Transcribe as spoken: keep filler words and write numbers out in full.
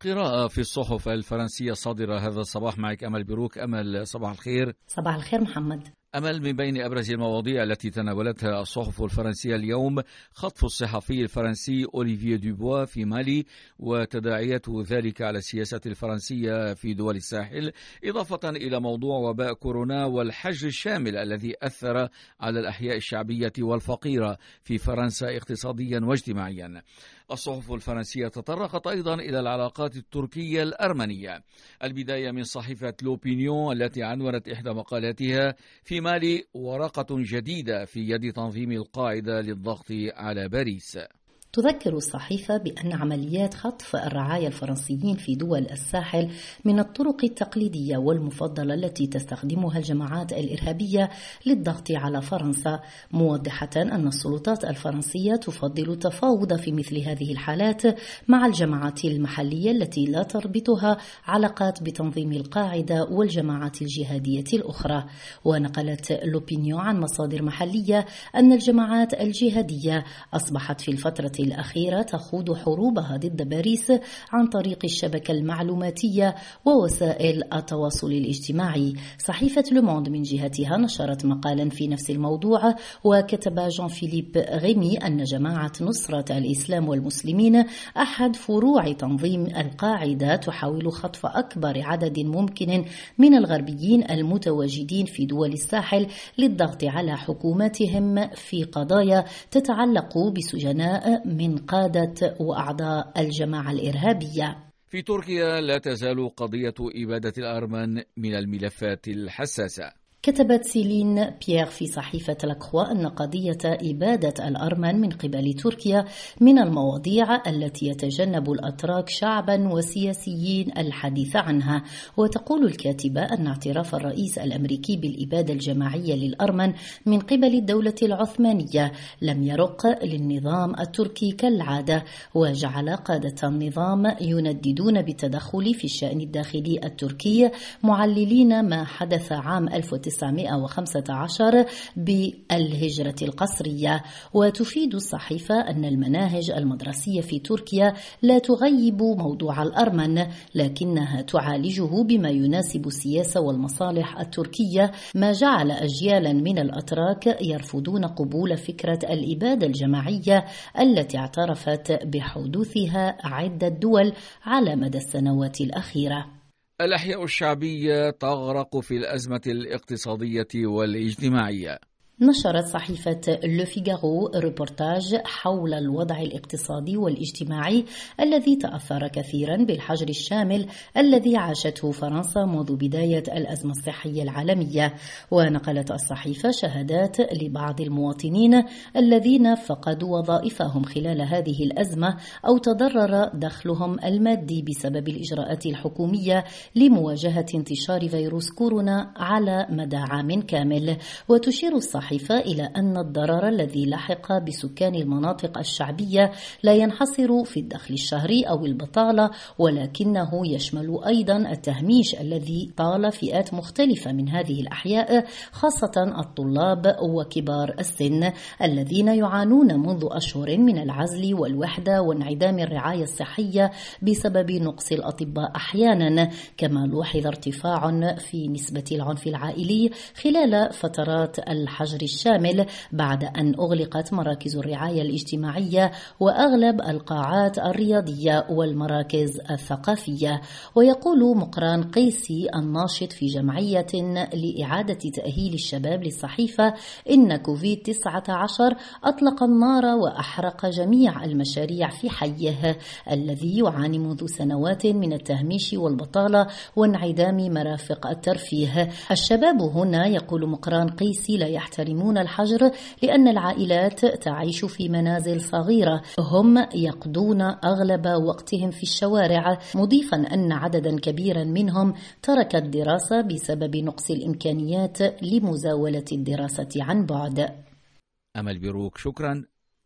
قراءة في الصحف الفرنسية الصادرة هذا الصباح. معك أمل بروك. أمل، صباح الخير. صباح الخير محمد. أمل، من بين أبرز المواضيع التي تناولتها الصحف الفرنسية اليوم خطف الصحفي الفرنسي أوليفيه دوبوا في مالي وتداعيات ذلك على السياسة الفرنسية في دول الساحل، إضافة إلى موضوع وباء كورونا والحجر الشامل الذي أثر على الأحياء الشعبية والفقيرة في فرنسا اقتصاديا واجتماعيا. الصحف الفرنسية تطرقت أيضا إلى العلاقات التركية الأرمنية. البداية من صحيفة لوبينيون التي عنونت إحدى مقالاتها في مالي ورقة جديدة في يد تنظيم القاعدة للضغط على باريس. تذكر الصحيفة بأن عمليات خطف الرعايا الفرنسيين في دول الساحل من الطرق التقليدية والمفضلة التي تستخدمها الجماعات الإرهابية للضغط على فرنسا، موضحة أن السلطات الفرنسية تفضل التفاوض في مثل هذه الحالات مع الجماعات المحلية التي لا تربطها علاقات بتنظيم القاعدة والجماعات الجهادية الأخرى. ونقلت لوبينيون عن مصادر محلية أن الجماعات الجهادية أصبحت في الفترة الأخيرة تخوض حروبها ضد باريس عن طريق الشبكة المعلوماتية ووسائل التواصل الاجتماعي. صحيفة لوموند من جهتها نشرت مقالا في نفس الموضوع، وكتب جان فيليب غيمي أن جماعة نصرة الإسلام والمسلمين أحد فروع تنظيم القاعدة تحاول خطف أكبر عدد ممكن من الغربيين المتواجدين في دول الساحل للضغط على حكوماتهم في قضايا تتعلق بسجناء من قادة وأعضاء الجماعة الإرهابية. في تركيا لا تزال قضية إبادة الأرمن من الملفات الحساسة. كتبت سيلين بيير في صحيفة لاكخوا أن قضية إبادة الأرمن من قبل تركيا من المواضيع التي يتجنب الأتراك شعبا وسياسيين الحديث عنها. وتقول الكاتبة أن اعتراف الرئيس الأمريكي بالإبادة الجماعية للأرمن من قبل الدولة العثمانية لم يرق للنظام التركي كالعادة، وجعل قادة النظام ينددون بالتدخل في الشأن الداخلي التركي، معللين ما حدث عام ألف وتسعمائة وخمسة عشر بالهجرة القسرية. وتفيد الصحيفة أن المناهج المدرسية في تركيا لا تغيب موضوع الأرمن، لكنها تعالجه بما يناسب السياسة والمصالح التركية، ما جعل أجيالا من الأتراك يرفضون قبول فكرة الإبادة الجماعية التي اعترفت بحدوثها عدة دول على مدى السنوات الأخيرة. الأحياء الشعبية تغرق في الأزمة الاقتصادية والاجتماعية. نشرت صحيفة لو فيغارو ريبورتاج حول الوضع الاقتصادي والاجتماعي الذي تأثر كثيرا بالحجر الشامل الذي عاشته فرنسا منذ بداية الأزمة الصحية العالمية. ونقلت الصحيفة شهادات لبعض المواطنين الذين فقدوا وظائفهم خلال هذه الأزمة أو تضرر دخلهم المادي بسبب الإجراءات الحكومية لمواجهة انتشار فيروس كورونا على مدى عام كامل. وتشير الصحيفة إلى أن الضرر الذي لحق بسكان المناطق الشعبية لا ينحصر في الدخل الشهري أو البطالة، ولكنه يشمل أيضا التهميش الذي طال فئات مختلفة من هذه الأحياء، خاصة الطلاب وكبار السن الذين يعانون منذ أشهر من العزل والوحدة وانعدام الرعاية الصحية بسبب نقص الأطباء أحيانا. كما لوحظ ارتفاع في نسبة العنف العائلي خلال فترات الحجر الشامل بعد أن أغلقت مراكز الرعاية الاجتماعية وأغلب القاعات الرياضية والمراكز الثقافية. ويقول مقران قيسي الناشط في جمعية لإعادة تأهيل الشباب للصحيفة إن كوفيد تسعة عشر أطلق النار وأحرق جميع المشاريع في حيه الذي يعاني منذ سنوات من التهميش والبطالة وانعدام مرافق الترفيه. الشباب هنا، يقول مقران قيسي، لا يحترمون الحجر لأن العائلات تعيش في منازل صغيرة، هم يقضون أغلب وقتهم في الشوارع، مضيفا أن عددا كبيرا منهم ترك الدراسة بسبب نقص الإمكانيات لمزاولة الدراسة عن بعد. أمل بروك، شكرا.